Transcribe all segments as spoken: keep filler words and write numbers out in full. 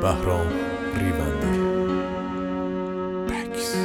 بهرام ریوندی بکس.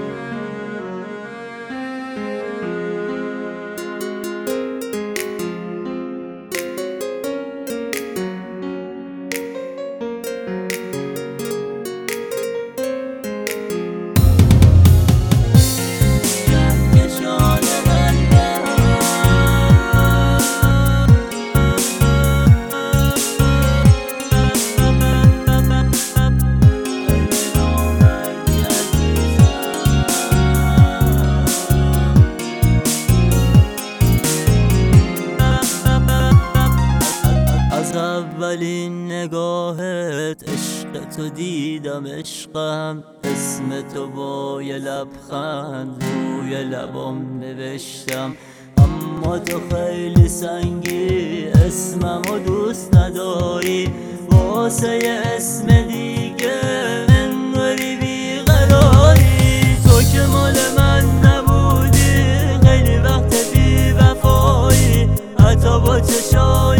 از اولین نگاهت عشق تو دیدم عشقم، اسم تو با یه لبخند روی لبام نوشتم. اما تو خیلی سنگی اسممو دوست نداری، واسه اسم دیگه انگاری بیقراری. تو که مال من نبودی، خیلی وقت بی وفایی، حتی با چشای